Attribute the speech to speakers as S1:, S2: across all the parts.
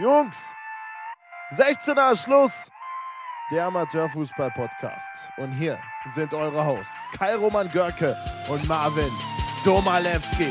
S1: Jungs, 16er Schluss, der Amateurfußball-Podcast. Und hier sind eure Hosts Kai Roman Görke und Marvin Domalewski.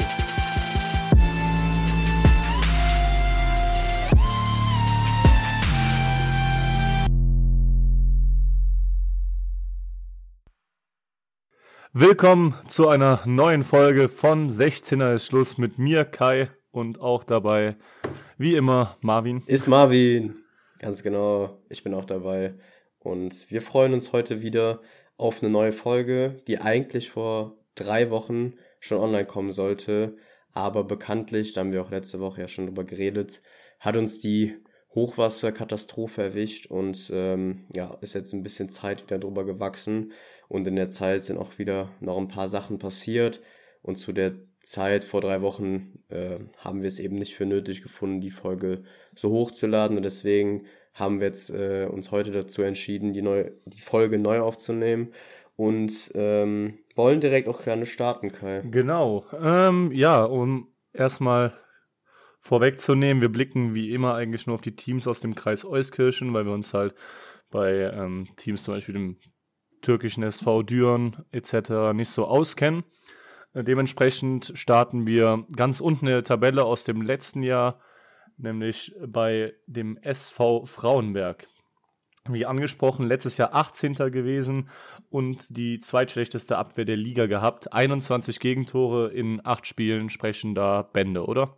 S2: Willkommen zu einer neuen Folge von 16er ist Schluss mit mir, Kai, und auch dabei, wie immer, Marvin.
S3: Ist Marvin, ganz genau, ich bin auch dabei. Und wir freuen uns heute wieder auf eine neue Folge, die eigentlich vor 3 Wochen schon online kommen sollte. Aber bekanntlich, da haben wir auch letzte Woche ja schon drüber geredet, hat uns die Hochwasserkatastrophe erwischt und ist jetzt ein bisschen Zeit wieder drüber gewachsen. Und in der Zeit sind auch wieder noch ein paar Sachen passiert. Und zu der Zeit vor 3 Wochen haben wir es eben nicht für nötig gefunden, die Folge so hochzuladen. Und deswegen haben wir jetzt uns heute dazu entschieden, die Folge neu aufzunehmen. Und wollen direkt auch gerne starten, Kai.
S2: Genau. Um erstmal vorwegzunehmen, wir blicken wie immer eigentlich nur auf die Teams aus dem Kreis Euskirchen, weil wir uns halt bei Teams zum Beispiel dem türkischen SV Düren etc. nicht so auskennen. Dementsprechend starten wir ganz unten in der Tabelle aus dem letzten Jahr, nämlich bei dem SV Frauenberg. Wie angesprochen, letztes Jahr 18. gewesen und die zweitschlechteste Abwehr der Liga gehabt. 21 Gegentore in 8 Spielen sprechen da Bände, oder?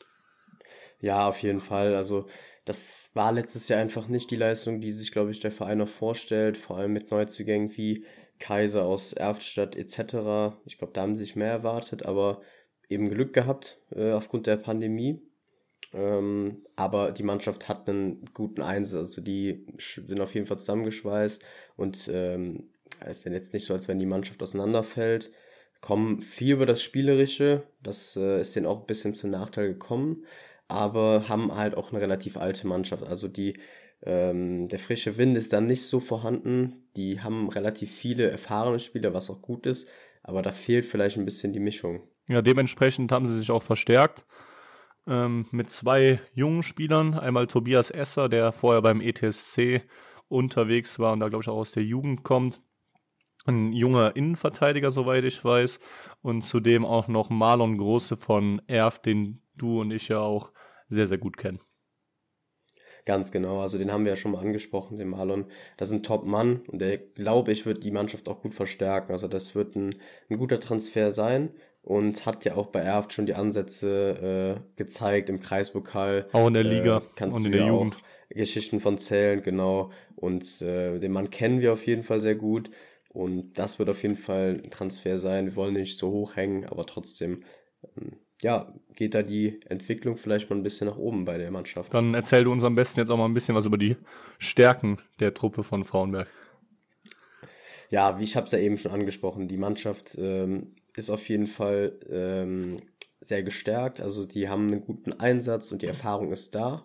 S3: Ja, auf jeden Fall. Also das war letztes Jahr einfach nicht die Leistung, die sich, glaube ich, der Verein noch vorstellt. Vor allem mit Neuzugängen wie Kaiser aus Erftstadt etc. Ich glaube, da haben sie sich mehr erwartet, aber eben Glück gehabt aufgrund der Pandemie. Aber die Mannschaft hat einen guten Einsatz. Also die sind auf jeden Fall zusammengeschweißt und es ist ja jetzt nicht so, als wenn die Mannschaft auseinanderfällt. Kommen viel über das Spielerische. Das ist denen auch ein bisschen zum Nachteil gekommen. Aber haben halt auch eine relativ alte Mannschaft. Also der frische Wind ist dann nicht so vorhanden. Die haben relativ viele erfahrene Spieler, was auch gut ist. Aber da fehlt vielleicht ein bisschen die Mischung.
S2: Ja, dementsprechend haben sie sich auch verstärkt mit 2 jungen Spielern. Einmal Tobias Esser, der vorher beim ETSC unterwegs war und da, glaube ich, auch aus der Jugend kommt. Ein junger Innenverteidiger, soweit ich weiß. Und zudem auch noch Marlon Große von Erft, den du und ich ja auch sehr, sehr gut kennen.
S3: Ganz genau, also den haben wir ja schon mal angesprochen, den Marlon. Das ist ein Top-Mann und der, glaube ich, wird die Mannschaft auch gut verstärken. Also das wird ein guter Transfer sein und hat ja auch bei Erft schon die Ansätze gezeigt im Kreispokal.
S2: Auch in der Liga
S3: kannst
S2: und
S3: du
S2: in der
S3: ja
S2: Jugend.
S3: Auch Geschichten von zählen, genau. Und den Mann kennen wir auf jeden Fall sehr gut. Und das wird auf jeden Fall ein Transfer sein. Wir wollen nicht so hoch hängen, aber trotzdem, geht da die Entwicklung vielleicht mal ein bisschen nach oben bei der Mannschaft.
S2: Dann erzähl du uns am besten jetzt auch mal ein bisschen was über die Stärken der Truppe von Frauenberg.
S3: Ja, wie ich habe es ja eben schon angesprochen, die Mannschaft ist auf jeden Fall sehr gestärkt. Also die haben einen guten Einsatz und die Erfahrung ist da.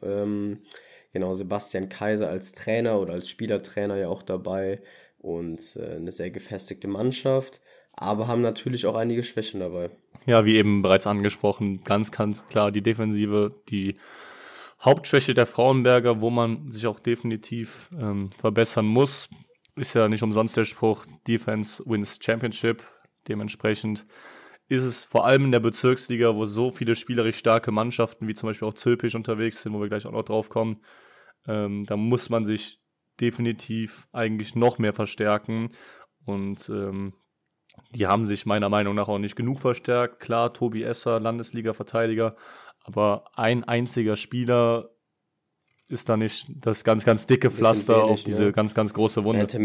S3: Genau, Sebastian Kaiser als Trainer oder als Spielertrainer ja auch dabei und eine sehr gefestigte Mannschaft, aber haben natürlich auch einige Schwächen dabei.
S2: Ja, wie eben bereits angesprochen, ganz klar die Defensive, die Hauptschwäche der Frauenberger, wo man sich auch definitiv verbessern muss. Ist ja nicht umsonst der Spruch, Defense wins Championship. Dementsprechend ist es vor allem in der Bezirksliga, wo so viele spielerisch starke Mannschaften wie zum Beispiel auch Zülpich unterwegs sind, wo wir gleich auch noch drauf kommen, da muss man sich definitiv eigentlich noch mehr verstärken und die haben sich meiner Meinung nach auch nicht genug verstärkt. Klar, Tobi Esser, Landesliga-Verteidiger, aber ein einziger Spieler ist da nicht das ganz, ganz dicke Pflaster wenig, auf diese ganz, ganz große Wunde.
S3: Er hätte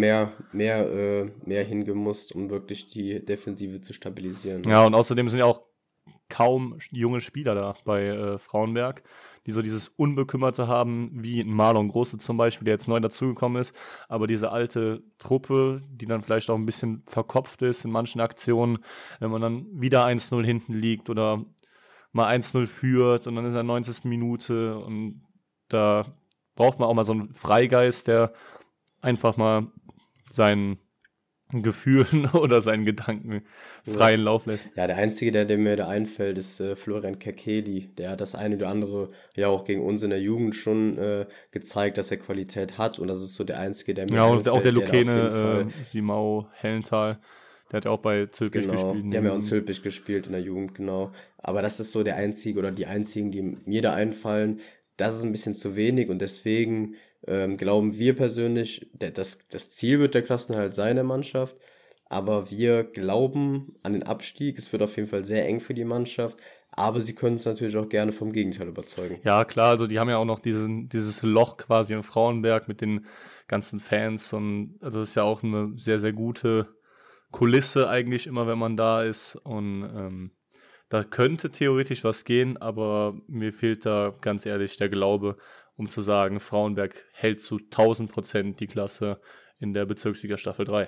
S3: mehr hingemusst, um wirklich die Defensive zu stabilisieren.
S2: Ja, und außerdem sind ja auch kaum junge Spieler da bei Frauenberg, die so dieses Unbekümmerte haben, wie ein Marlon Große zum Beispiel, der jetzt neu dazugekommen ist, aber diese alte Truppe, die dann vielleicht auch ein bisschen verkopft ist in manchen Aktionen, wenn man dann wieder 1-0 hinten liegt oder mal 1-0 führt und dann ist er 90. Minute und da braucht man auch mal so einen Freigeist, der einfach mal seinen Gefühlen oder seinen Gedanken freien Lauf lässt.
S3: Ja, der Einzige, der mir da einfällt, ist Florian Kakeli. Der hat das eine oder andere ja auch gegen uns in der Jugend schon gezeigt, dass er Qualität hat. Und das ist so der Einzige, der mir
S2: Ja, und
S3: einfällt,
S2: auch der
S3: da auf jeden
S2: Lokene
S3: Fall,
S2: Simau Hellenthal, der hat ja auch bei Zülpich
S3: genau,
S2: gespielt.
S3: die haben ja auch in Zülpich gespielt in der Jugend, genau. Aber das ist so der Einzige oder die Einzigen, die mir da einfallen. Das ist ein bisschen zu wenig und deswegen glauben wir persönlich, das Ziel wird der Klassenerhalt sein der Mannschaft, aber wir glauben an den Abstieg. Es wird auf jeden Fall sehr eng für die Mannschaft, aber sie können uns natürlich auch gerne vom Gegenteil überzeugen.
S2: Ja, klar, also die haben ja auch noch dieses Loch quasi in Frauenberg mit den ganzen Fans und also das ist ja auch eine sehr, sehr gute Kulisse eigentlich immer, wenn man da ist und da könnte theoretisch was gehen, aber mir fehlt da ganz ehrlich der Glaube, um zu sagen, Frauenberg hält zu 1000% die Klasse in der Bezirksliga Staffel 3.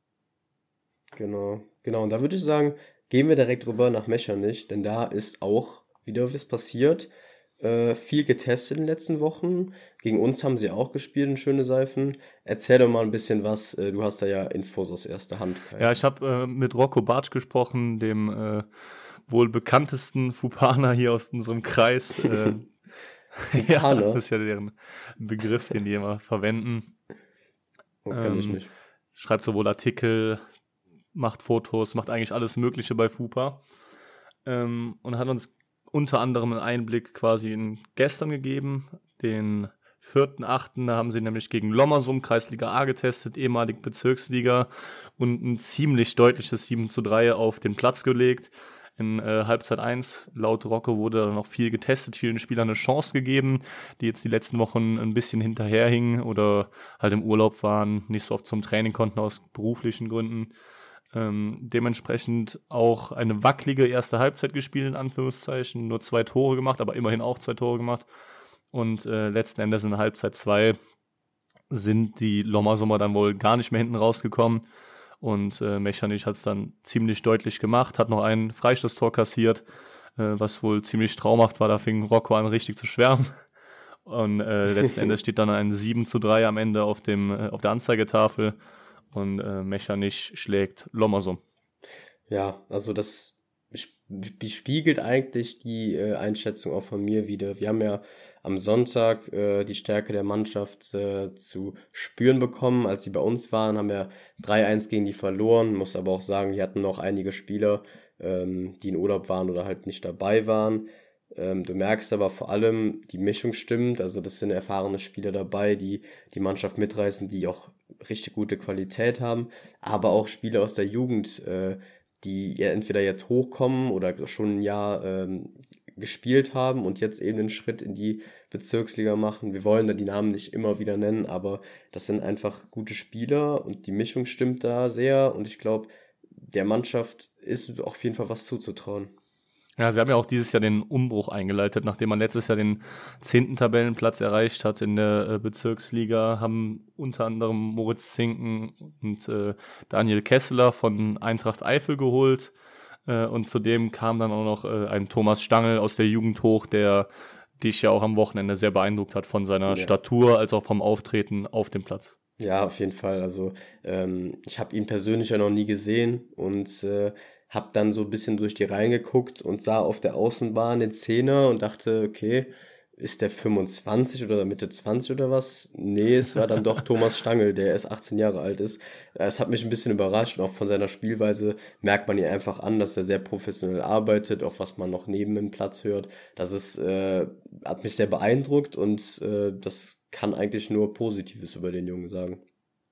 S3: Genau, genau. Und da würde ich sagen, gehen wir direkt rüber nach Mechernich, denn da ist auch wieder was passiert. Viel getestet in den letzten Wochen. Gegen uns haben sie auch gespielt in Schöne Seifen. Erzähl doch mal ein bisschen was. Du hast da ja Infos aus erster Hand, Kai.
S2: Ja, ich habe mit Rocco Bartsch gesprochen, dem wohl bekanntesten Fupaner hier aus unserem Kreis. Ja,
S3: Fupaner?
S2: das ist ja deren Begriff, den die immer verwenden.
S3: Oh, kenn ich nicht.
S2: Schreibt sowohl Artikel, macht Fotos, macht eigentlich alles Mögliche bei FUPA und hat uns unter anderem einen Einblick quasi in gestern gegeben, den 4.8. Da haben sie nämlich gegen Lommersum, Kreisliga A getestet, ehemalig Bezirksliga und ein ziemlich deutliches 7:3 auf den Platz gelegt. In Halbzeit 1, laut Rocco, wurde dann noch viel getestet, vielen Spielern eine Chance gegeben, die jetzt die letzten Wochen ein bisschen hinterherhingen oder halt im Urlaub waren, nicht so oft zum Training konnten aus beruflichen Gründen. Dementsprechend auch eine wackelige erste Halbzeit gespielt, in Anführungszeichen, nur 2 Tore gemacht, aber immerhin auch 2 Tore gemacht. Und letzten Endes in Halbzeit 2 sind die Lommersumer dann wohl gar nicht mehr hinten rausgekommen. Und Mechernich hat es dann ziemlich deutlich gemacht, hat noch ein Freistoßtor kassiert, was wohl ziemlich traumhaft war. Da fing Rocco an richtig zu schwärmen. Und letzten Endes steht dann ein 7:3 am Ende auf der Anzeigetafel. Und Mechernich schlägt Lommersum.
S3: Ja, also das spiegelt eigentlich die Einschätzung auch von mir wieder. Wir haben ja am Sonntag die Stärke der Mannschaft zu spüren bekommen. Als sie bei uns waren, haben wir 3-1 gegen die verloren. Muss aber auch sagen, die hatten noch einige Spieler, die in Urlaub waren oder halt nicht dabei waren. Du merkst aber vor allem, die Mischung stimmt. Also das sind erfahrene Spieler dabei, die die Mannschaft mitreißen, die auch richtig gute Qualität haben. Aber auch Spieler aus der Jugend, die ja entweder jetzt hochkommen oder schon ein Jahr gespielt haben und jetzt eben den Schritt in die Bezirksliga machen. Wir wollen da die Namen nicht immer wieder nennen, aber das sind einfach gute Spieler und die Mischung stimmt da sehr und ich glaube, der Mannschaft ist auf jeden Fall was zuzutrauen.
S2: Ja, sie haben ja auch dieses Jahr den Umbruch eingeleitet, nachdem man letztes Jahr den 10. Tabellenplatz erreicht hat in der Bezirksliga, haben unter anderem Moritz Zinken und Daniel Kesseler von Eintracht Eifel geholt und zudem kam dann auch noch ein Thomas Stangl aus der Jugend hoch, der dich ja auch am Wochenende sehr beeindruckt hat von seiner Statur als auch vom Auftreten auf dem Platz.
S3: Ja, auf jeden Fall. Also ich habe ihn persönlich ja noch nie gesehen und habe dann so ein bisschen durch die Reihen geguckt und sah auf der Außenbahn den Zehner und dachte, okay, ist der 25 oder Mitte 20 oder was? Nee, es war dann doch Thomas Stangl, der erst 18 Jahre alt ist. Es hat mich ein bisschen überrascht und auch von seiner Spielweise merkt man ihn einfach an, dass er sehr professionell arbeitet, auch was man noch neben dem Platz hört. Das ist, hat mich sehr beeindruckt und das kann eigentlich nur Positives über den Jungen sagen.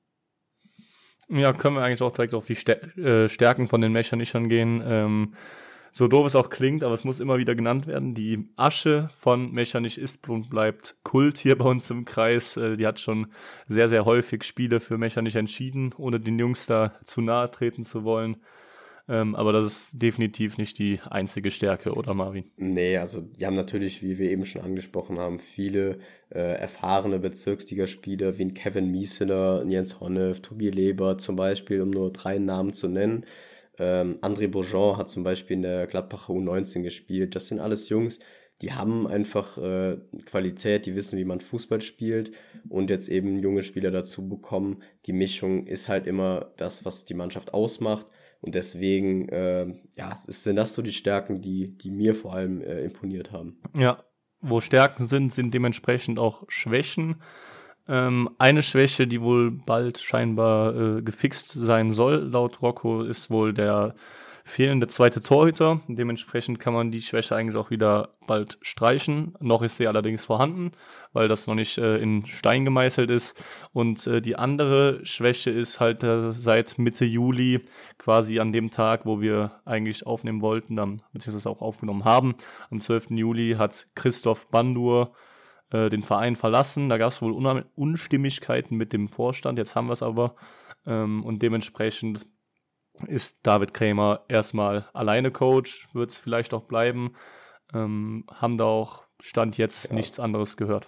S2: Ja, können wir eigentlich auch direkt auf die Stärken von den Mechanischern gehen. So doof es auch klingt, aber es muss immer wieder genannt werden. Die Asche von Mechanisch ist und bleibt Kult hier bei uns im Kreis. Die hat schon sehr, sehr häufig Spiele für Mechanisch entschieden, ohne den Jungs da zu nahe treten zu wollen. Aber das ist definitiv nicht die einzige Stärke, oder Marvin?
S3: Nee, also die haben natürlich, wie wir eben schon angesprochen haben, viele erfahrene Bezirksligaspieler wie ein Kevin Mieseler, Jens Honnef, Tobi Leber zum Beispiel, um nur 3 Namen zu nennen. André Bourgeon hat zum Beispiel in der Gladbacher U19 gespielt. Das sind alles Jungs, die haben einfach Qualität, die wissen, wie man Fußball spielt und jetzt eben junge Spieler dazu bekommen. Die Mischung ist halt immer das, was die Mannschaft ausmacht und deswegen sind das so die Stärken, die mir vor allem imponiert haben.
S2: Ja, wo Stärken sind dementsprechend auch Schwächen. Eine Schwäche, die wohl bald scheinbar gefixt sein soll, laut Rocco, ist wohl der fehlende zweite Torhüter. Dementsprechend kann man die Schwäche eigentlich auch wieder bald streichen. Noch ist sie allerdings vorhanden, weil das noch nicht in Stein gemeißelt ist. Und die andere Schwäche ist halt seit Mitte Juli, quasi an dem Tag, wo wir eigentlich aufnehmen wollten, dann beziehungsweise auch aufgenommen haben. Am 12. Juli hat Christoph Bandur den Verein verlassen. Da gab es wohl Unstimmigkeiten mit dem Vorstand. Jetzt haben wir es aber. Und dementsprechend ist David Krämer erstmal alleine Coach, wird es vielleicht auch bleiben. Haben da auch Stand jetzt nichts anderes gehört.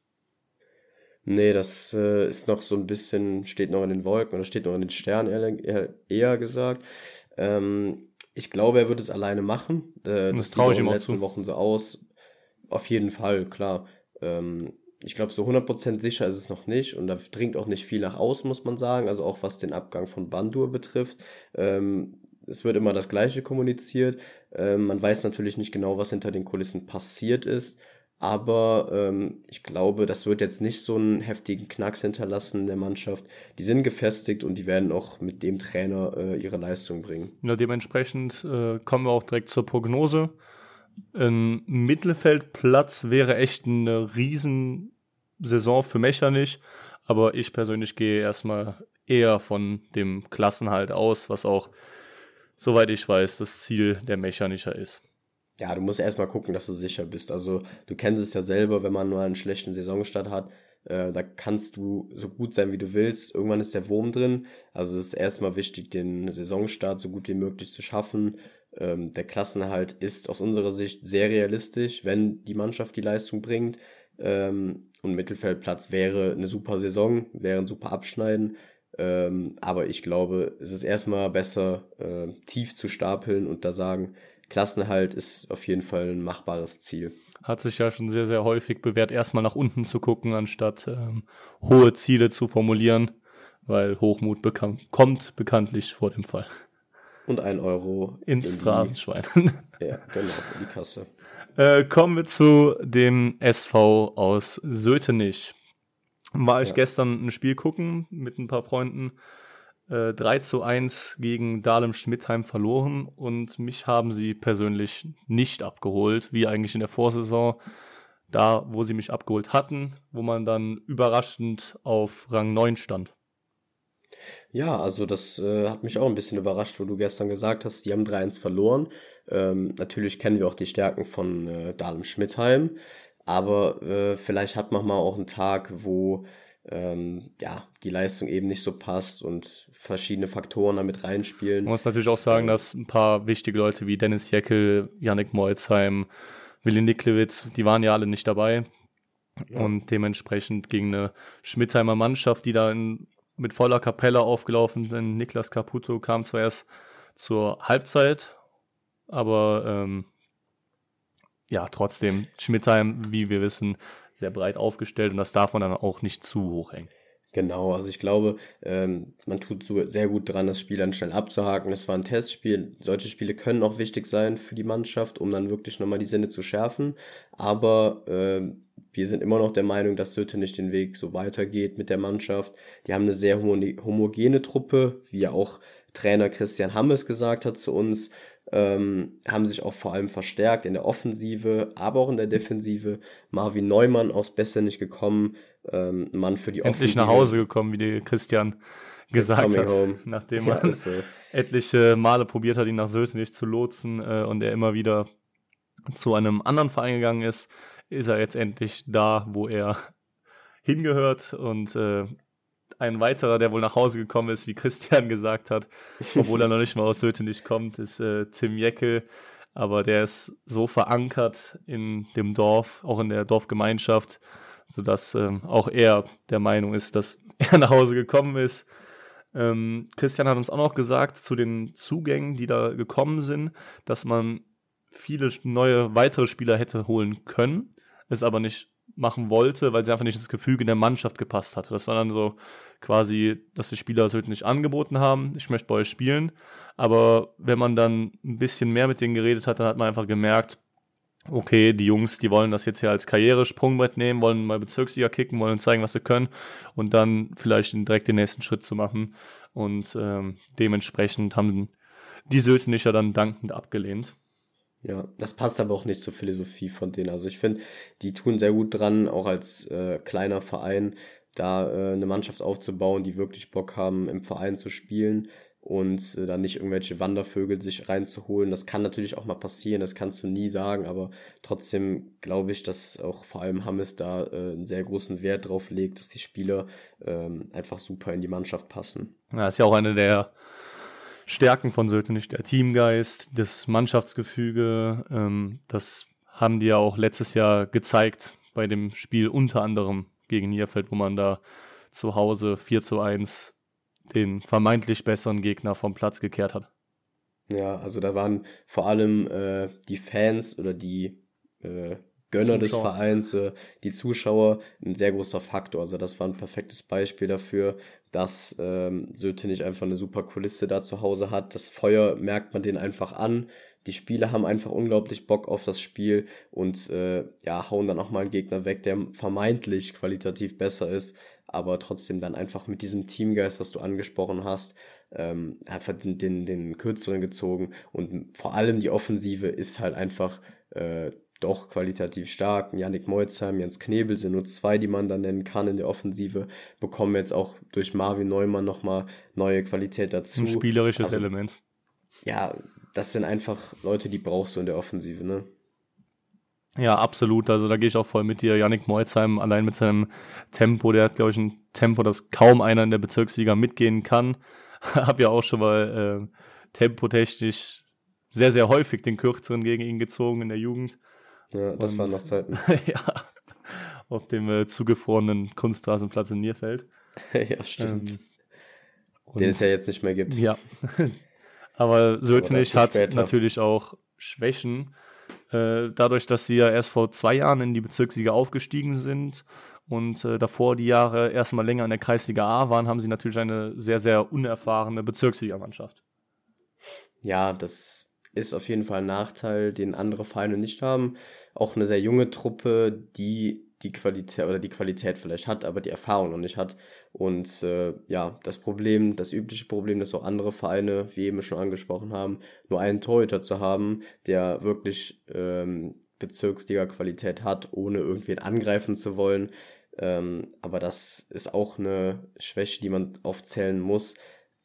S3: Nee, das ist noch so ein bisschen, steht noch in den Wolken oder steht noch in den Sternen, eher gesagt. Ich glaube, er wird es alleine machen. Das
S2: traue ich
S3: sieht
S2: ihm
S3: auch in den
S2: auch zu.
S3: letzten Wochen so aus. Auf jeden Fall, klar. Ich glaube, so 100% sicher ist es noch nicht und da dringt auch nicht viel nach außen, muss man sagen. Also auch was den Abgang von Bandur betrifft. Es wird immer das Gleiche kommuniziert. Man weiß natürlich nicht genau, was hinter den Kulissen passiert ist. Aber ich glaube, das wird jetzt nicht so einen heftigen Knacks hinterlassen in der Mannschaft. Die sind gefestigt und die werden auch mit dem Trainer ihre Leistung bringen.
S2: Ja, dementsprechend kommen wir auch direkt zur Prognose. Ein Mittelfeldplatz wäre echt eine Riesensaison für Mechernich, aber ich persönlich gehe erstmal eher von dem Klassenhalt aus, was auch, soweit ich weiß, das Ziel der Mechanicher ist.
S3: Ja, du musst erstmal gucken, dass du sicher bist. Also du kennst es ja selber, wenn man nur einen schlechten Saisonstart hat, da kannst du so gut sein, wie du willst. Irgendwann ist der Wurm drin. Also es ist erstmal wichtig, den Saisonstart so gut wie möglich zu schaffen. Der Klassenerhalt ist aus unserer Sicht sehr realistisch, wenn die Mannschaft die Leistung bringt. Und Mittelfeldplatz wäre eine super Saison, wäre ein super Abschneiden. Aber ich glaube, es ist erstmal besser, tief zu stapeln und da sagen, Klassenerhalt ist auf jeden Fall ein machbares Ziel.
S2: Hat sich ja schon sehr, sehr häufig bewährt, erstmal nach unten zu gucken, anstatt hohe Ziele zu formulieren, weil Hochmut kommt bekanntlich vor dem Fall.
S3: Und 1 Euro
S2: ins Phrasenschwein.
S3: Ja, genau, in die Kasse.
S2: Kommen wir zu dem SV aus Sötenich. War ich gestern ein Spiel gucken mit ein paar Freunden. 3:1 gegen Dahlem-Schmidtheim verloren und mich haben sie persönlich nicht abgeholt, wie eigentlich in der Vorsaison. Da, wo sie mich abgeholt hatten, wo man dann überraschend auf Rang 9 stand.
S3: Ja, also das hat mich auch ein bisschen überrascht, wo du gestern gesagt hast, die haben 3:1 verloren. Natürlich kennen wir auch die Stärken von Dahlem-Schmidtheim, aber vielleicht hat man mal auch einen Tag, wo die Leistung eben nicht so passt und verschiedene Faktoren damit reinspielen.
S2: Man muss natürlich auch sagen, dass ein paar wichtige Leute wie Dennis Jeckel, Yannick Molzheim, Willi Niklewitz, die waren ja alle nicht dabei. Ja. Und dementsprechend gegen eine Schmidtheimer Mannschaft, die da mit voller Kapelle aufgelaufen sind. Niklas Caputo kam zwar erst zur Halbzeit, aber trotzdem Schmidtheim, wie wir wissen, sehr breit aufgestellt und das darf man dann auch nicht zu hoch hängen.
S3: Genau, also ich glaube, man tut so sehr gut dran, das Spiel dann schnell abzuhaken. Es war ein Testspiel. Solche Spiele können auch wichtig sein für die Mannschaft, um dann wirklich nochmal die Sinne zu schärfen. Aber wir sind immer noch der Meinung, dass Sötenich den Weg so weitergeht mit der Mannschaft. Die haben eine sehr homogene Truppe, wie ja auch Trainer Christian Hammes gesagt hat zu uns. Haben sich auch vor allem verstärkt in der Offensive, aber auch in der Defensive. Marvin Neumann aus Bessenich gekommen, Mann für die Offensive.
S2: Endlich nach Hause gekommen, wie der Christian gesagt hat, nachdem man etliche Male probiert hat, ihn nach Sötenich zu lotsen und er immer wieder zu einem anderen Verein gegangen ist er jetzt endlich da, wo er hingehört und ein weiterer, der wohl nach Hause gekommen ist, wie Christian gesagt hat, obwohl er noch nicht mal aus Sötenich kommt, ist Tim Jeckel. Aber der ist so verankert in dem Dorf, auch in der Dorfgemeinschaft, sodass auch er der Meinung ist, dass er nach Hause gekommen ist. Christian hat uns auch noch gesagt, zu den Zugängen, die da gekommen sind, dass man viele neue weitere Spieler hätte holen können, es aber nicht machen wollte, weil sie einfach nicht ins Gefüge der Mannschaft gepasst hatte. Das war dann so quasi, dass die Spieler es heute nicht angeboten haben, ich möchte bei euch spielen, aber wenn man dann ein bisschen mehr mit denen geredet hat, dann hat man einfach gemerkt, okay, die Jungs, die wollen das jetzt hier als Karrieresprungbrett nehmen, wollen mal Bezirksliga kicken, wollen zeigen, was sie können und dann vielleicht direkt den nächsten Schritt zu machen und dementsprechend haben die Sötenicher dann dankend abgelehnt.
S3: Ja, das passt aber auch nicht zur Philosophie von denen. Also ich finde, die tun sehr gut dran, auch als kleiner Verein, da eine Mannschaft aufzubauen, die wirklich Bock haben, im Verein zu spielen und dann nicht irgendwelche Wandervögel sich reinzuholen. Das kann natürlich auch mal passieren, das kannst du nie sagen, aber trotzdem glaube ich, dass auch vor allem Hammes da einen sehr großen Wert drauf legt, dass die Spieler einfach super in die Mannschaft passen.
S2: Ja, ist ja auch eine der Stärken von Sötenich, der Teamgeist, das Mannschaftsgefüge, das haben die ja auch letztes Jahr gezeigt bei dem Spiel unter anderem gegen Nierfeld, wo man da zu Hause 4:1 den vermeintlich besseren Gegner vom Platz gekehrt hat.
S3: Ja, also da waren vor allem die Fans oder die Gönner des Vereins, die Zuschauer, ein sehr großer Faktor. Also das war ein perfektes Beispiel dafür, dass Sötenich einfach eine super Kulisse da zu Hause hat. Das Feuer merkt man denen einfach an. Die Spieler haben einfach unglaublich Bock auf das Spiel und hauen dann auch mal einen Gegner weg, der vermeintlich qualitativ besser ist, aber trotzdem dann einfach mit diesem Teamgeist, was du angesprochen hast, einfach den Kürzeren gezogen und vor allem die Offensive ist halt einfach doch qualitativ stark. Yannick Moitzheim, Jens Knebel sind nur 2, die man da nennen kann in der Offensive, bekommen jetzt auch durch Marvin Neumann nochmal neue Qualität dazu.
S2: Ein spielerisches Element.
S3: Ja, das sind einfach Leute, die brauchst du in der Offensive, ne?
S2: Ja, absolut. Also da gehe ich auch voll mit dir. Yannick Moitzheim allein mit seinem Tempo, der hat, glaube ich, ein Tempo, das kaum einer in der Bezirksliga mitgehen kann. Hab ja auch schon mal tempotechnisch sehr, sehr häufig den Kürzeren gegen ihn gezogen in der Jugend.
S3: Ja, das waren noch Zeiten.
S2: Ja, auf dem zugefrorenen Kunstrasenplatz in Nierfeld.
S3: Ja, stimmt. Den es ja jetzt nicht mehr gibt.
S2: Ja, aber Sötenich hat
S3: später
S2: natürlich auch Schwächen. Dadurch, dass sie ja erst vor 2 Jahren in die Bezirksliga aufgestiegen sind und davor die Jahre erstmal länger in der Kreisliga A waren, haben sie natürlich eine sehr, sehr unerfahrene Bezirksligamannschaft.
S3: Ja, das ist auf jeden Fall ein Nachteil, den andere Vereine nicht haben. Auch eine sehr junge Truppe, die Qualität vielleicht hat, aber die Erfahrung noch nicht hat. Und das übliche Problem, dass auch andere Vereine, wie eben schon angesprochen haben, nur einen Torhüter zu haben, der wirklich Bezirksliga-Qualität hat, ohne irgendwen angreifen zu wollen. Aber das ist auch eine Schwäche, die man aufzählen muss.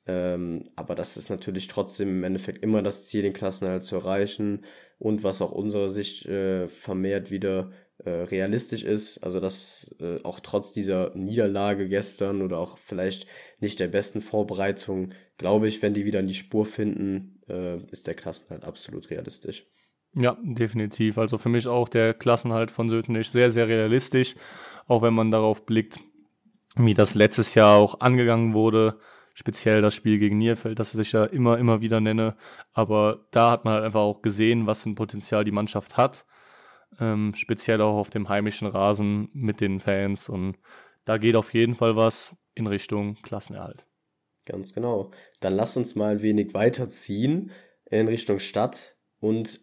S3: Aber das ist natürlich trotzdem im Endeffekt immer das Ziel, den Klassenerhalt zu erreichen und was auch unserer Sicht vermehrt wieder realistisch ist, also dass auch trotz dieser Niederlage gestern oder auch vielleicht nicht der besten Vorbereitung, glaube ich, wenn die wieder in die Spur finden, ist der Klassenerhalt absolut realistisch.
S2: Ja, definitiv. Also für mich auch der Klassenerhalt von Sötenich sehr, sehr realistisch, auch wenn man darauf blickt, wie das letztes Jahr auch angegangen wurde, speziell das Spiel gegen Nierfeld, das ich ja immer wieder nenne, aber da hat man halt einfach auch gesehen, was für ein Potenzial die Mannschaft hat, speziell auch auf dem heimischen Rasen mit den Fans und da geht auf jeden Fall was in Richtung Klassenerhalt.
S3: Ganz genau. Dann lass uns mal ein wenig weiterziehen in Richtung Stadt und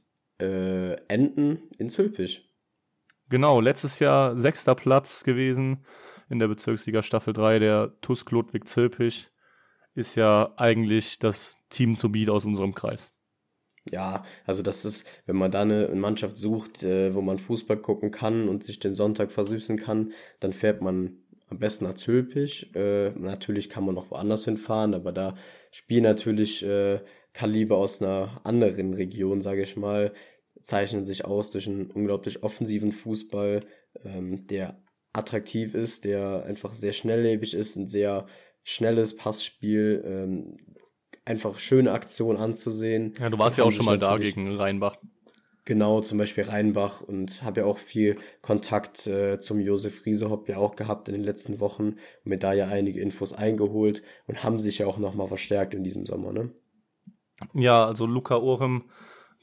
S3: enden in Zülpich.
S2: Genau, letztes Jahr 6. Platz gewesen in der Bezirksliga Staffel 3, der TuS Ludwig Zülpich ist ja eigentlich das Team to beat aus unserem Kreis.
S3: Ja, also das ist, wenn man da eine Mannschaft sucht, wo man Fußball gucken kann und sich den Sonntag versüßen kann, dann fährt man am besten nach Zülpich. Natürlich kann man auch woanders hinfahren, aber da spielen natürlich Kaliber aus einer anderen Region, sage ich mal, zeichnen sich aus durch einen unglaublich offensiven Fußball, der attraktiv ist, der einfach sehr schnelllebig ist, ein sehr schnelles Passspiel, einfach schöne Aktionen anzusehen.
S2: Ja, du warst ja auch schon mal da gegen Rheinbach.
S3: Genau, zum Beispiel Rheinbach und habe ja auch viel Kontakt zum Josef Riesehopp ja auch gehabt in den letzten Wochen und mir da ja einige Infos eingeholt und haben sich ja auch nochmal verstärkt in diesem Sommer, ne?
S2: Ja, also Luca Orem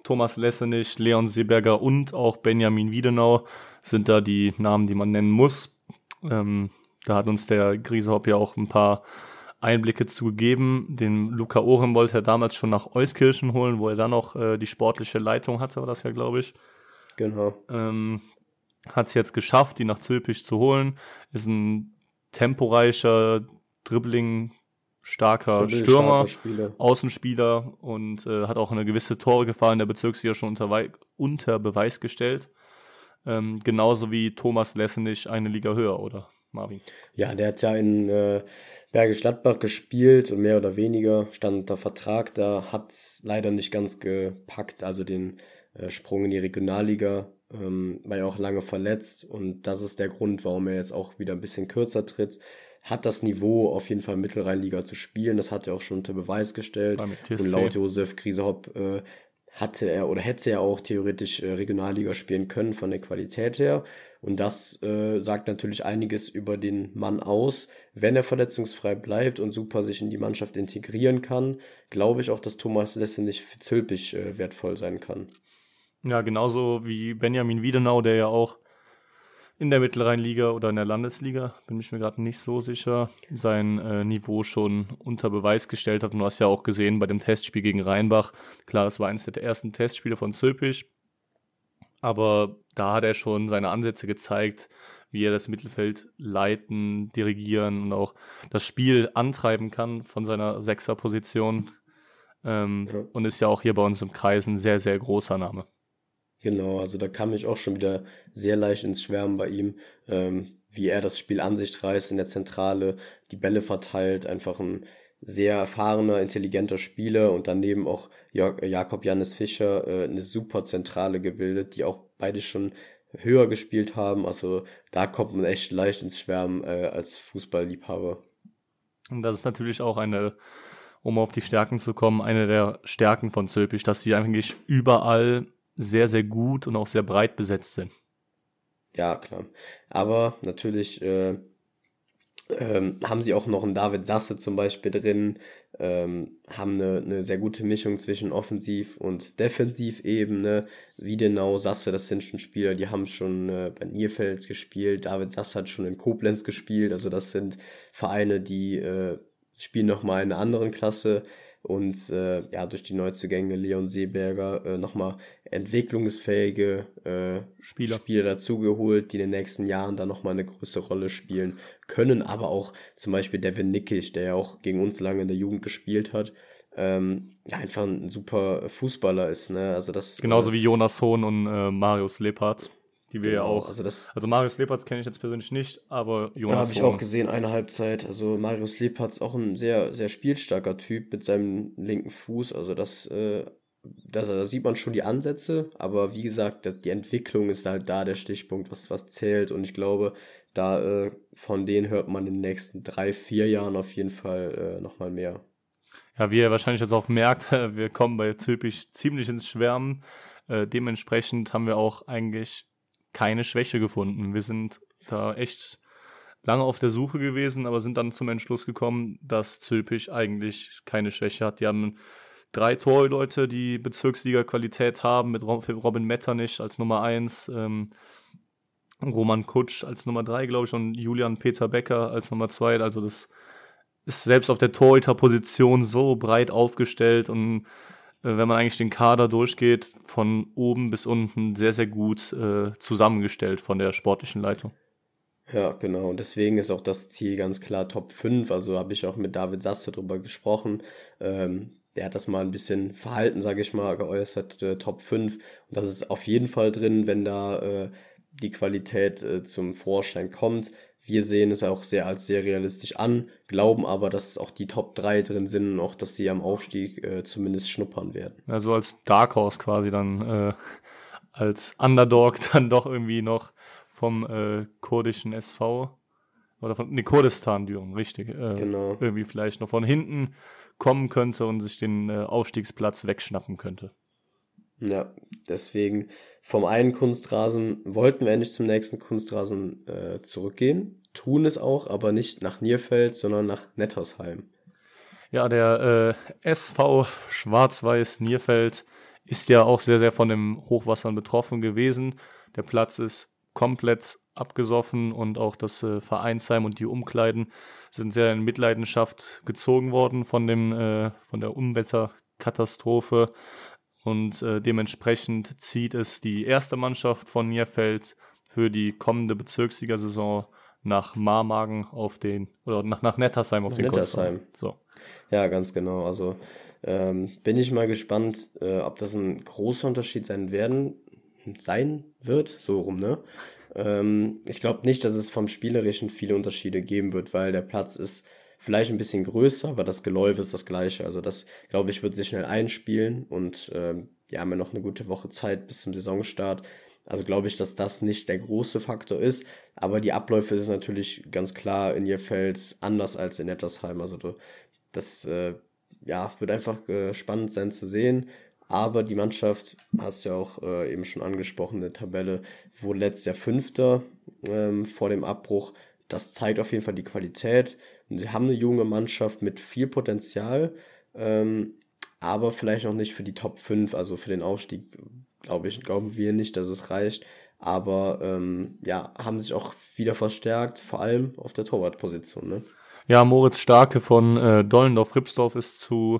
S2: Thomas Lessenich, Leon Seeberger und auch Benjamin Wiedenau sind da die Namen, die man nennen muss. Da hat uns der Griesehop ja auch ein paar Einblicke zugegeben. Den Luca Ohren wollte er damals schon nach Euskirchen holen, wo er dann noch die sportliche Leitung hatte, war das ja, glaube ich.
S3: Genau.
S2: Hat es jetzt geschafft, ihn nach Zülpich zu holen. Ist ein temporeicher, dribbling-starker Stürmer, Außenspieler und hat auch eine gewisse Torgefahr in der Bezirksliga schon unter Beweis gestellt. Genauso wie Thomas Lessenich eine Liga höher, oder Marvin?
S3: Ja, der hat ja in Bergisch Gladbach gespielt und mehr oder weniger stand unter Vertrag. Da hat es leider nicht ganz gepackt, also den Sprung in die Regionalliga, war ja auch lange verletzt und das ist der Grund, warum er jetzt auch wieder ein bisschen kürzer tritt. Hat das Niveau, auf jeden Fall Mittelrheinliga zu spielen, das hat er auch schon unter Beweis gestellt. Und laut Josef Griesehop hätte er auch theoretisch Regionalliga spielen können von der Qualität her. Und das sagt natürlich einiges über den Mann aus. Wenn er verletzungsfrei bleibt und super sich in die Mannschaft integrieren kann, glaube ich auch, dass Thomas Lessenich für Zülpich wertvoll sein kann.
S2: Ja, genauso wie Benjamin Wiedenau, der ja auch in der Mittelrheinliga oder in der Landesliga, bin ich mir gerade nicht so sicher, sein Niveau schon unter Beweis gestellt hat. Und du hast ja auch gesehen bei dem Testspiel gegen Rheinbach, klar, das war eines der ersten Testspiele von Zülpich, aber da hat er schon seine Ansätze gezeigt, wie er das Mittelfeld leiten, dirigieren und auch das Spiel antreiben kann von seiner Sechserposition. Und ist ja auch hier bei uns im Kreis ein sehr, sehr großer Name.
S3: Genau, also da kam ich auch schon wieder sehr leicht ins Schwärmen bei ihm, wie er das Spiel an sich reißt in der Zentrale, die Bälle verteilt, einfach ein sehr erfahrener, intelligenter Spieler und daneben auch Jakob Jannis Fischer, eine super Zentrale gebildet, die auch beide schon höher gespielt haben, also da kommt man echt leicht ins Schwärmen als Fußballliebhaber.
S2: Und das ist natürlich auch um auf die Stärken zu kommen, eine der Stärken von Zülpich, dass sie eigentlich überall sehr, sehr gut und auch sehr breit besetzt sind.
S3: Ja, klar. Aber natürlich haben sie auch noch einen David Sasse zum Beispiel drin, haben eine sehr gute Mischung zwischen Offensiv- und Defensivebene. Wiedenau, Sasse, das sind schon Spieler, die haben schon bei Nierfeld gespielt. David Sasse hat schon in Koblenz gespielt. Also das sind Vereine, die spielen nochmal in einer anderen Klasse. Und durch die Neuzugänge Leon Seeberger nochmal entwicklungsfähige Spieler dazugeholt, die in den nächsten Jahren dann nochmal eine größere Rolle spielen können. Aber auch zum Beispiel Devin Nickisch, der ja auch gegen uns lange in der Jugend gespielt hat, einfach ein super Fußballer ist. Ne? Also das,
S2: genauso wie Jonas Hohn und Marius Lepard. Die wir
S3: genau,
S2: ja auch. Also Marius Lepertz kenne ich jetzt persönlich nicht, aber Jonas
S3: habe ich auch gesehen, eine Halbzeit. Also Marius Lepertz auch ein sehr, sehr spielstarker Typ mit seinem linken Fuß. Also da sieht man schon die Ansätze, aber wie gesagt, die Entwicklung ist halt da der Stichpunkt, was zählt. Und ich glaube, da von denen hört man in den nächsten 3-4 Jahren auf jeden Fall nochmal mehr.
S2: Ja, wie ihr wahrscheinlich jetzt auch merkt, wir kommen bei Zülpich ziemlich ins Schwärmen. Dementsprechend haben wir auch eigentlich keine Schwäche gefunden. Wir sind da echt lange auf der Suche gewesen, aber sind dann zum Entschluss gekommen, dass Zülpich eigentlich keine Schwäche hat. Die haben 3 Torleute, die Bezirksliga-Qualität haben, mit Robin Metternich als Nummer 1, Roman Kutsch als Nummer 3, glaube ich, und Julian Peter Becker als Nummer 2. Also das ist selbst auf der Torhüterposition so breit aufgestellt und wenn man eigentlich den Kader durchgeht, von oben bis unten sehr, sehr gut zusammengestellt von der sportlichen Leitung.
S3: Ja, genau. Und deswegen ist auch das Ziel ganz klar Top 5. Also habe ich auch mit David Sasse drüber gesprochen. Der hat das mal ein bisschen verhalten, sage ich mal, geäußert, Top 5. Und das ist auf jeden Fall drin, wenn da die Qualität zum Vorschein kommt. Wir sehen es auch als sehr realistisch an, glauben aber, dass auch die Top 3 drin sind und auch, dass sie am Aufstieg zumindest schnuppern werden.
S2: Also als Dark Horse quasi dann, als Underdog dann doch irgendwie noch vom kurdischen SV oder von Kurdistan, richtig.
S3: Genau.
S2: Irgendwie vielleicht noch von hinten kommen könnte und sich den Aufstiegsplatz wegschnappen könnte.
S3: Ja, deswegen vom einen Kunstrasen wollten wir endlich zum nächsten Kunstrasen zurückgehen, tun es auch, aber nicht nach Nierfeld, sondern nach Nettersheim.
S2: Ja, der SV Schwarz-Weiß Nierfeld ist ja auch sehr, sehr von den Hochwassern betroffen gewesen. Der Platz ist komplett abgesoffen und auch das Vereinsheim und die Umkleiden sind sehr in Mitleidenschaft gezogen worden von der Unwetterkatastrophe. Und dementsprechend zieht es die erste Mannschaft von Nierfeld für die kommende Bezirksligasaison nach Marmagen nach Nettersheim auf den
S3: Nettersheim.
S2: Kunstrasen. So.
S3: Ja, ganz genau. Also bin ich mal gespannt, ob das ein großer Unterschied sein wird, so rum, ne? Ich glaube nicht, dass es vom Spielerischen viele Unterschiede geben wird, weil der Platz ist vielleicht ein bisschen größer, aber das Geläuf ist das gleiche. Also das, glaube ich, wird sich schnell einspielen und die haben ja noch eine gute Woche Zeit bis zum Saisonstart. Also glaube ich, dass das nicht der große Faktor ist, aber die Abläufe ist natürlich ganz klar in Nierfeld anders als in Nettersheim. Also das wird einfach spannend sein zu sehen. Aber die Mannschaft, hast du ja auch eben schon angesprochen, in der Tabelle, wurde letztes Jahr Fünfter vor dem Abbruch. Das zeigt auf jeden Fall die Qualität. Und sie haben eine junge Mannschaft mit viel Potenzial, aber vielleicht noch nicht für die Top 5, also für den Aufstieg, glauben wir nicht, dass es reicht. Aber haben sich auch wieder verstärkt, vor allem auf der Torwartposition, ne?
S2: Ja, Moritz Starke von Dollendorf-Ripsdorf ist zu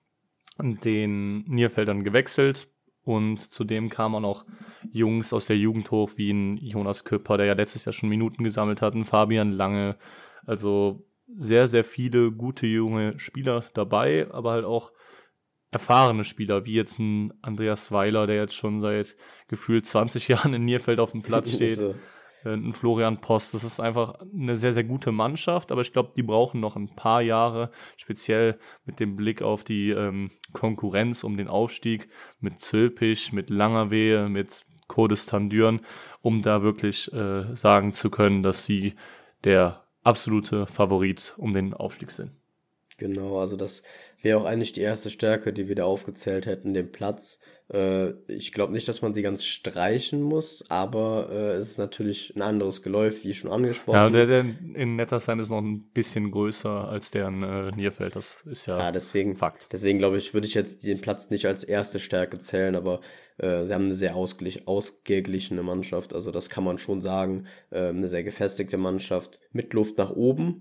S2: den Nierfeldern gewechselt und zudem kamen auch noch Jungs aus der Jugend hoch, wie ein Jonas Köpper, der ja letztes Jahr schon Minuten gesammelt hat, ein Fabian Lange, also sehr, sehr viele gute junge Spieler dabei, aber halt auch erfahrene Spieler, wie jetzt ein Andreas Weiler, der jetzt schon seit gefühlt 20 Jahren in Nierfeld auf dem Platz steht. Ein Florian Post, das ist einfach eine sehr, sehr gute Mannschaft, aber ich glaube, die brauchen noch ein paar Jahre, speziell mit dem Blick auf die Konkurrenz um den Aufstieg mit Zülpich, mit Langerwehe, mit Kurdistan Düren, um da wirklich sagen zu können, dass sie der absolute Favorit um den Aufstieg sind.
S3: Genau, also das wäre auch eigentlich die erste Stärke, die wir da aufgezählt hätten, den Platz. Ich glaube nicht, dass man sie ganz streichen muss, aber es ist natürlich ein anderes Geläuf, wie schon angesprochen.
S2: Ja, der in Nettersheim ist noch ein bisschen größer als der in Nierfeld, das ist ja
S3: deswegen,
S2: Fakt.
S3: Deswegen glaube ich, würde ich jetzt den Platz nicht als erste Stärke zählen, aber sie haben eine sehr ausgeglichene Mannschaft, also das kann man schon sagen, eine sehr gefestigte Mannschaft mit Luft nach oben.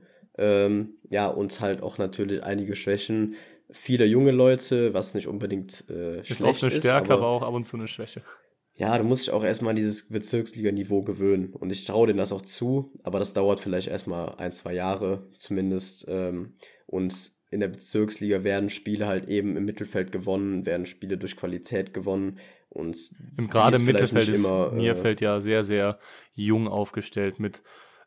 S3: Und halt auch natürlich einige Schwächen. Viele junge Leute, was nicht unbedingt schlecht ist.
S2: Ist oft eine Stärke, aber auch ab und zu eine Schwäche.
S3: Ja, du musst dich auch erstmal an dieses Bezirksliga-Niveau gewöhnen. Und ich traue denen das auch zu, aber das dauert vielleicht erstmal 1-2 Jahre zumindest. Und in der Bezirksliga werden Spiele halt eben im Mittelfeld gewonnen, werden Spiele durch Qualität gewonnen. Und
S2: gerade im Mittelfeld ist Nierfeld ja sehr, sehr jung aufgestellt mit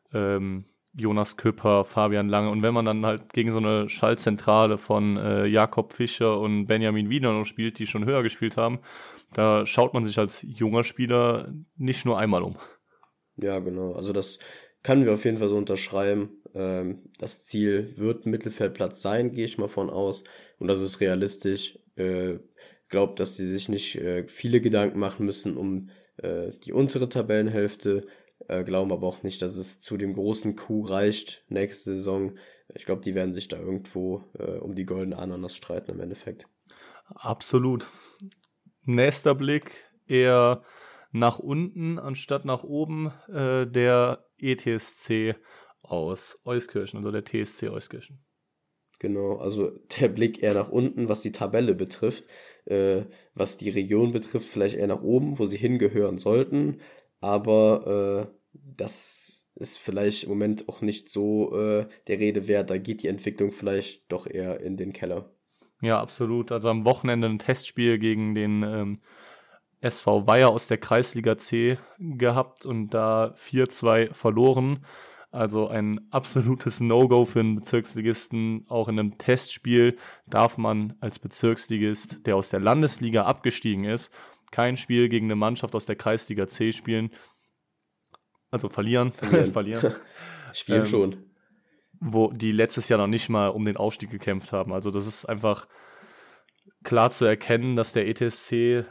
S2: Jonas Köpper, Fabian Lange. Und wenn man dann halt gegen so eine Schaltzentrale von Jakob Fischer und Benjamin Wiedner noch spielt, die schon höher gespielt haben, da schaut man sich als junger Spieler nicht nur einmal um. Ja, genau. Also das können wir auf jeden Fall so unterschreiben. Das Ziel wird Mittelfeldplatz sein, gehe ich mal von aus. Und das ist realistisch. Glaube, dass sie sich nicht viele Gedanken machen müssen um die untere Tabellenhälfte. Glauben aber auch nicht, dass es zu dem großen Coup reicht nächste Saison. Ich glaube, die werden sich da irgendwo um die goldene Ananas streiten im Endeffekt. Absolut. Nächster Blick eher nach unten anstatt nach oben, der ETSC aus Euskirchen, also der TSC Euskirchen.
S3: Genau, also der Blick eher nach unten, was die Tabelle betrifft, was die Region betrifft, vielleicht eher nach oben, wo sie hingehören sollten. Aber das ist vielleicht im Moment auch nicht so der Rede wert. Da geht die Entwicklung vielleicht doch eher in den Keller.
S2: Ja, absolut. Also am Wochenende ein Testspiel gegen den SV Weiher aus der Kreisliga C gehabt und da 4-2 verloren. Also ein absolutes No-Go für einen Bezirksligisten. Auch in einem Testspiel darf man als Bezirksligist, der aus der Landesliga abgestiegen ist, kein Spiel gegen eine Mannschaft aus der Kreisliga C spielen. Also verlieren.
S3: Spielen schon.
S2: Wo die letztes Jahr noch nicht mal um den Aufstieg gekämpft haben. Also das ist einfach klar zu erkennen, dass der ETSC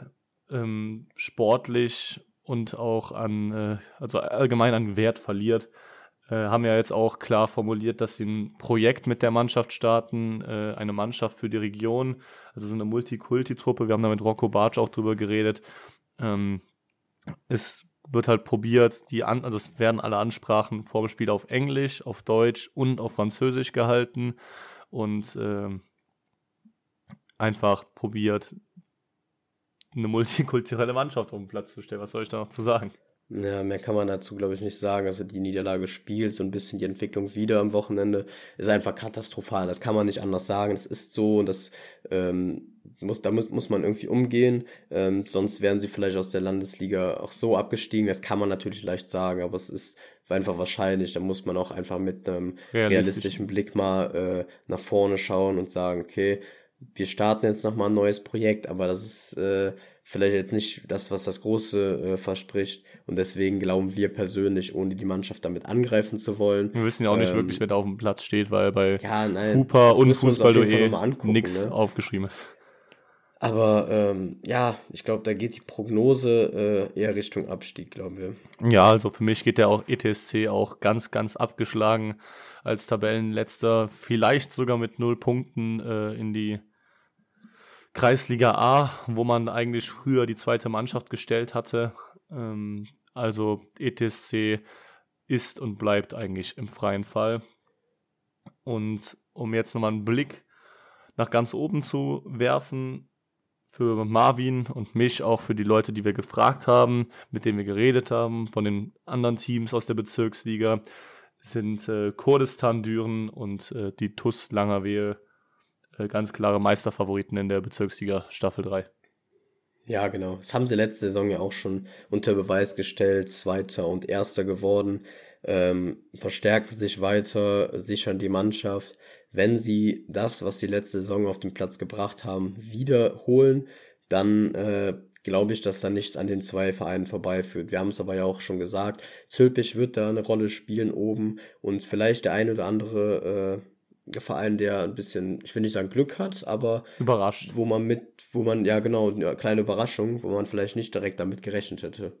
S2: sportlich und auch also allgemein an Wert verliert. haben ja jetzt auch klar formuliert, dass sie ein Projekt mit der Mannschaft starten, eine Mannschaft für die Region, also so eine Multikulti-Truppe. Wir haben da mit Rocco Bartsch auch drüber geredet. Es wird halt probiert, also es werden alle Ansprachen vor dem Spiel auf Englisch, auf Deutsch und auf Französisch gehalten und einfach probiert, eine multikulturelle Mannschaft auf den Platz zu stellen. Was soll ich da noch zu sagen?
S3: Ja, mehr kann man dazu, glaube ich, nicht sagen. Also die Niederlage spielt so ein bisschen die Entwicklung wieder am Wochenende. Ist einfach katastrophal. Das kann man nicht anders sagen. Das ist so und das muss man irgendwie umgehen. Sonst wären sie vielleicht aus der Landesliga auch so abgestiegen. Das kann man natürlich leicht sagen, aber es ist einfach wahrscheinlich. Da muss man auch einfach mit einem realistischen Blick mal nach vorne schauen und sagen, okay, wir starten jetzt nochmal ein neues Projekt, aber das ist vielleicht jetzt nicht das, was das Große verspricht. Und deswegen glauben wir persönlich, ohne die Mannschaft damit angreifen zu wollen.
S2: Wir wissen ja auch nicht wirklich, wer da auf dem Platz steht, weil bei
S3: Fupa
S2: und Fußball.de
S3: nichts
S2: aufgeschrieben ist.
S3: Aber ich glaube, da geht die Prognose eher Richtung Abstieg, glauben wir.
S2: Ja, also für mich geht der auch ETSC auch ganz, ganz abgeschlagen als Tabellenletzter. Vielleicht sogar mit 0 Punkten in die Kreisliga A, wo man eigentlich früher die zweite Mannschaft gestellt hatte. Also ETSC ist und bleibt eigentlich im freien Fall. Und um jetzt nochmal einen Blick nach ganz oben zu werfen, für Marvin und mich, auch für die Leute, die wir gefragt haben, mit denen wir geredet haben, von den anderen Teams aus der Bezirksliga, sind Kurdistan Düren und die TuS Langerwehe ganz klare Meisterfavoriten in der Bezirksliga Staffel 3.
S3: Ja, genau. Das haben sie letzte Saison ja auch schon unter Beweis gestellt, Zweiter und Erster geworden, verstärken sich weiter, sichern die Mannschaft. Wenn sie das, was sie letzte Saison auf den Platz gebracht haben, wiederholen, dann glaube ich, dass da nichts an den zwei Vereinen vorbeiführt. Wir haben es aber ja auch schon gesagt, Zülpich wird da eine Rolle spielen oben und vielleicht der ein oder andere Verein, der ein bisschen, ich will nicht sagen Glück hat, aber
S2: überrascht.
S3: Wo man, ja genau, eine kleine Überraschung, wo man vielleicht nicht direkt damit gerechnet hätte.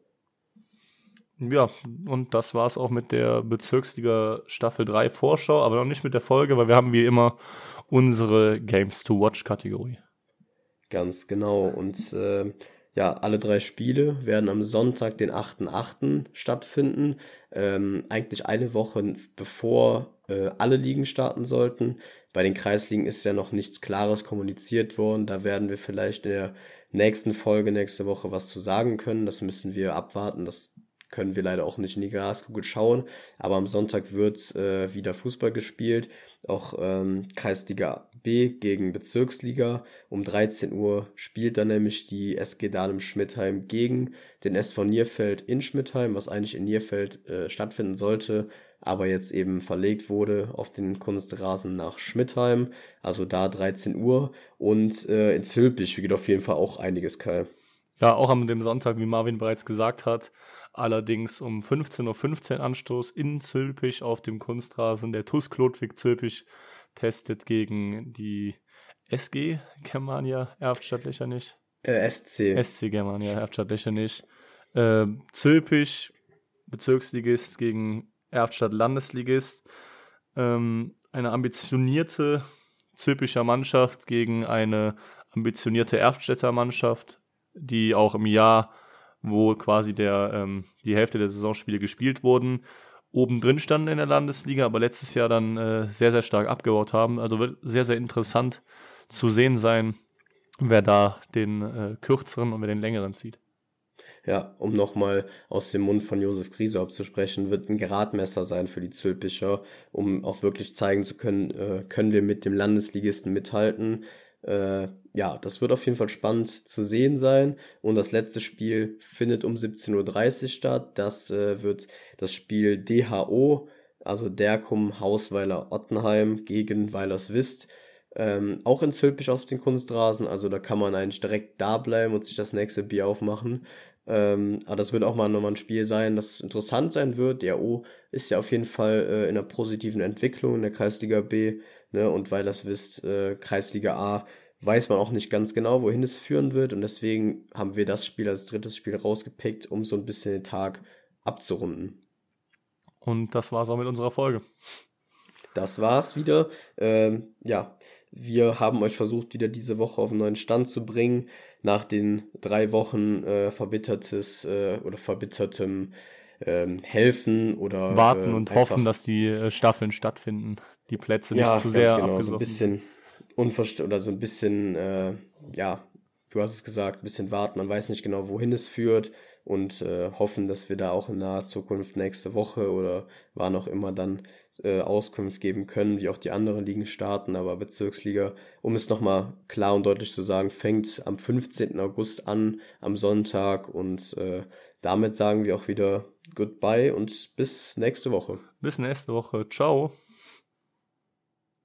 S2: Ja, und das war es auch mit der Bezirksliga Staffel 3 Vorschau, aber noch nicht mit der Folge, weil wir haben wie immer unsere Games to Watch Kategorie.
S3: Ganz genau. Und alle 3 Spiele werden am Sonntag, den 8.8. stattfinden. Eigentlich eine Woche bevor alle Ligen starten sollten. Bei den Kreisligen ist ja noch nichts Klares kommuniziert worden. Da werden wir vielleicht in der nächsten Folge nächste Woche was zu sagen können. Das müssen wir abwarten. Das können wir leider auch nicht in die Glaskugel schauen. Aber am Sonntag wird wieder Fußball gespielt. Auch Kreisliga B gegen Bezirksliga. Um 13 Uhr spielt dann nämlich die SG Dahlem-Schmidtheim gegen den SV Nierfeld in Schmidtheim, was eigentlich in Nierfeld stattfinden sollte, aber jetzt eben verlegt wurde auf den Kunstrasen nach Schmidtheim. Also da 13 Uhr. Und in Zülpich geht auf jeden Fall auch einiges, Kai.
S2: Ja, auch am dem Sonntag, wie Marvin bereits gesagt hat, allerdings um 15.15 Uhr Anstoß in Zülpich auf dem Kunstrasen. Der TuS Klotwig Zülpich testet gegen die SG Germania Erftstadt-Lechernich. SC Germania Erftstadt-Lechernich. Zülpich Bezirksligist gegen Erftstadt Landesligist. Eine ambitionierte Zülpicher Mannschaft gegen eine ambitionierte Erftstädter Mannschaft, die auch im Jahr, wo quasi die Hälfte der Saisonspiele gespielt wurden, oben drin standen in der Landesliga, aber letztes Jahr dann sehr, sehr stark abgebaut haben. Also wird sehr, sehr interessant zu sehen sein, wer da den kürzeren und wer den längeren zieht.
S3: Ja, um nochmal aus dem Mund von Josef Griesau zu sprechen, wird ein Gradmesser sein für die Zülpicher, um auch wirklich zeigen zu können, können wir mit dem Landesligisten mithalten. Das wird auf jeden Fall spannend zu sehen sein. Und das letzte Spiel findet um 17.30 Uhr statt. Das wird das Spiel DHO, also Derkum Hausweiler Ottenheim gegen Weilerswist. Auch in Zülpich auf den Kunstrasen. Also da kann man eigentlich direkt da bleiben und sich das nächste Bier aufmachen. Aber das wird auch nochmal ein Spiel sein, das interessant sein wird. Die AO ist ja auf jeden Fall in einer positiven Entwicklung in der Kreisliga B, ne? Und weil das wisst, Kreisliga A, weiß man auch nicht ganz genau, wohin es führen wird. Und deswegen haben wir das Spiel als drittes Spiel rausgepickt, um so ein bisschen den Tag abzurunden.
S2: Und das war's auch mit unserer Folge.
S3: Das war's wieder. Ja, wir haben euch versucht, wieder diese Woche auf einen neuen Stand zu bringen. Nach den 3 Wochen verbittertem Helfen oder
S2: Warten und
S3: einfach,
S2: hoffen, dass die Staffeln stattfinden. Die Plätze nicht
S3: ja,
S2: zu
S3: ganz
S2: sehr
S3: genau, so ein
S2: abgesoffen
S3: bisschen oder so ein bisschen, ja, du hast es gesagt, ein bisschen warten. Man weiß nicht genau, wohin es führt und hoffen, dass wir da auch in naher Zukunft nächste Woche oder wann auch immer dann Auskunft geben können, wie auch die anderen Ligen starten. Aber Bezirksliga, um es nochmal klar und deutlich zu sagen, fängt am 15. August an, am Sonntag, und damit sagen wir auch wieder Goodbye und bis nächste Woche.
S2: Bis nächste Woche. Ciao.